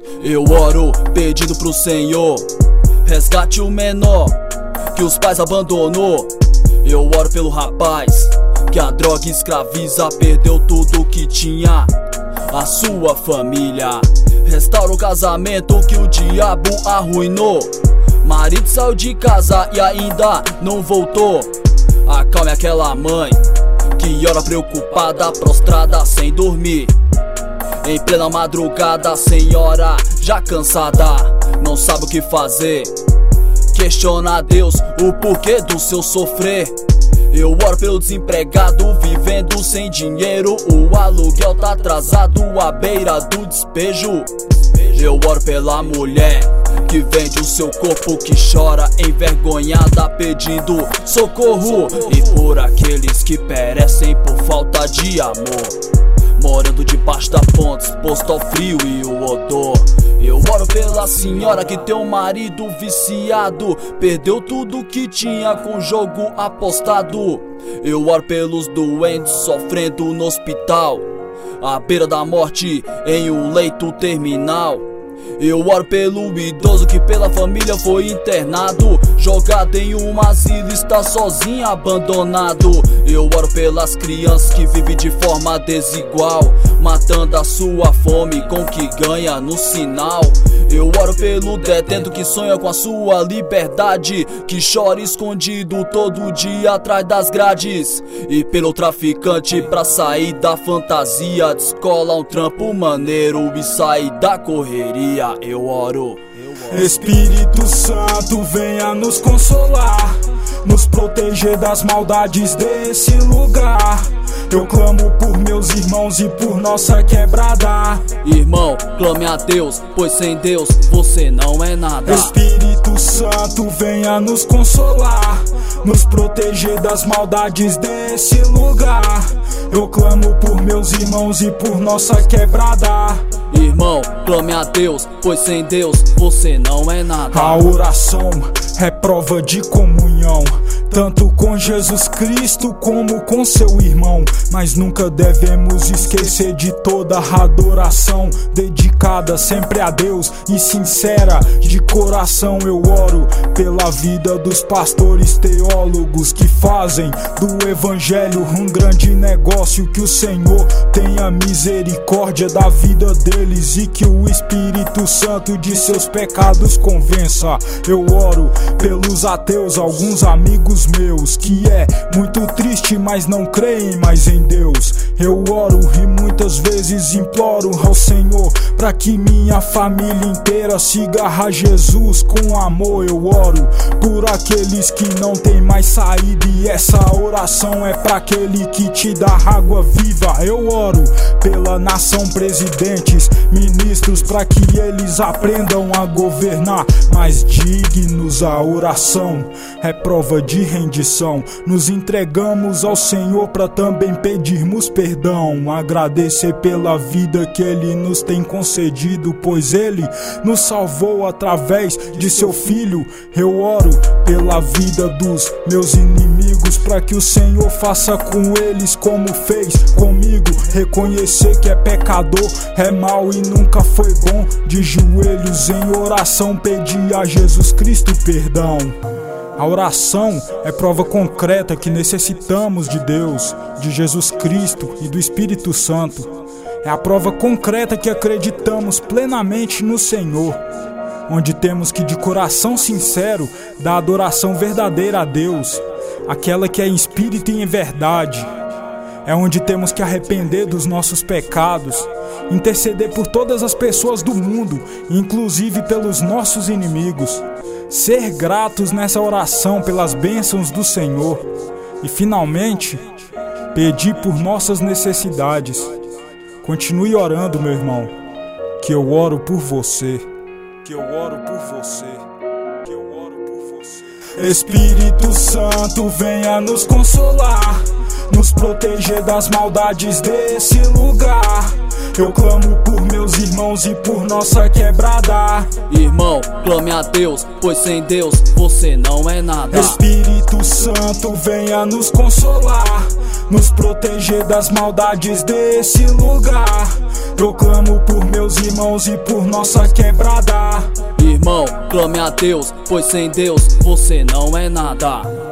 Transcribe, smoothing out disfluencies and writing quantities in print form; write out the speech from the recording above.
Eu oro pedindo pro Senhor, resgate o menor que os pais abandonou. Eu oro pelo rapaz que a droga escraviza, perdeu tudo que tinha, a sua família. Restaura o casamento que o diabo arruinou. Marido saiu de casa e ainda não voltou. Acalme aquela mãe que ora preocupada, prostrada sem dormir. Em plena madrugada, a senhora já cansada, não sabe o que fazer. Questiona a Deus o porquê do seu sofrer. Eu oro pelo desempregado vivendo sem dinheiro, o aluguel tá atrasado à beira do despejo. Eu oro pela mulher que vende o seu corpo, que chora envergonhada pedindo socorro, e por aqueles que perecem por falta de amor, morando debaixo da ponte, exposto ao frio e o odor. Eu oro pela senhora que tem um marido viciado, perdeu tudo que tinha com o jogo apostado. Eu oro pelos doentes sofrendo no hospital, à beira da morte em um leito terminal. Eu oro pelo idoso que pela família foi internado, jogado em um asilo, está sozinho, abandonado. Eu oro pelas crianças que vivem de forma desigual, matando a sua fome com o que ganha no sinal. Eu oro pelo detento que sonha com a sua liberdade, que chora escondido todo dia atrás das grades. E pelo traficante pra sair da fantasia, descola um trampo maneiro e sair da correria. Eu oro. Espírito Santo, venha nos consolar, nos proteger das maldades desse lugar. Eu clamo por meus irmãos e por nossa quebrada. Irmão, clame a Deus, pois sem Deus você não é nada. Espírito Santo, venha nos consolar, nos proteger das maldades desse lugar. Eu clamo por meus irmãos e por nossa quebrada. Irmão, clame a Deus, pois sem Deus você não é nada. A oração é prova de comunhão, tanto com Jesus Cristo como com seu irmão. Mas nunca devemos esquecer de toda a adoração, dedicada sempre a Deus e sincera de coração. Eu oro pela vida dos pastores teólogos que fazem do evangelho um grande negócio. Que o Senhor tenha misericórdia da vida deles e que o Espírito Santo de seus pecados convença. Eu oro pelos ateus, alguns amigos meus, que é muito triste, mas não creem mais em Deus. Eu oro e muitas vezes imploro ao Senhor pra que minha família inteira siga a Jesus com amor. Eu oro por aqueles que não tem mais saída, e essa oração é pra aquele que te dá água viva. Eu oro pela nação, presidentes, ministros, pra que eles aprendam a governar mais dignos. A oração é prova de rendição, nos entregamos ao Senhor pra também pedirmos perdão, agradecer pela vida que Ele nos tem concedido, pois Ele nos salvou através de seu Filho. Eu oro pela vida dos meus inimigos, pra que o Senhor faça com eles como fez comigo, reconhecer que é pecador, é mau e nunca foi bom, de joelhos em oração pedir a Jesus Cristo perdão. A oração é prova concreta que necessitamos de Deus, de Jesus Cristo e do Espírito Santo. É a prova concreta que acreditamos plenamente no Senhor, onde temos que de coração sincero dar adoração verdadeira a Deus, aquela que é em espírito e em verdade. É onde temos que arrepender dos nossos pecados, interceder por todas as pessoas do mundo, inclusive pelos nossos inimigos, ser gratos nessa oração pelas bênçãos do Senhor e, finalmente, pedir por nossas necessidades. Continue orando, meu irmão, que eu oro por você, que eu oro por você, que eu oro por você. Espírito Santo, venha nos consolar, nos proteger das maldades desse lugar. Eu clamo por meus irmãos e por nossa quebrada. Irmão, clame a Deus, pois sem Deus você não é nada. Espírito Santo, venha nos consolar, nos proteger das maldades desse lugar. Proclamo por meus irmãos e por nossa quebrada. Irmão, clame a Deus, pois sem Deus você não é nada.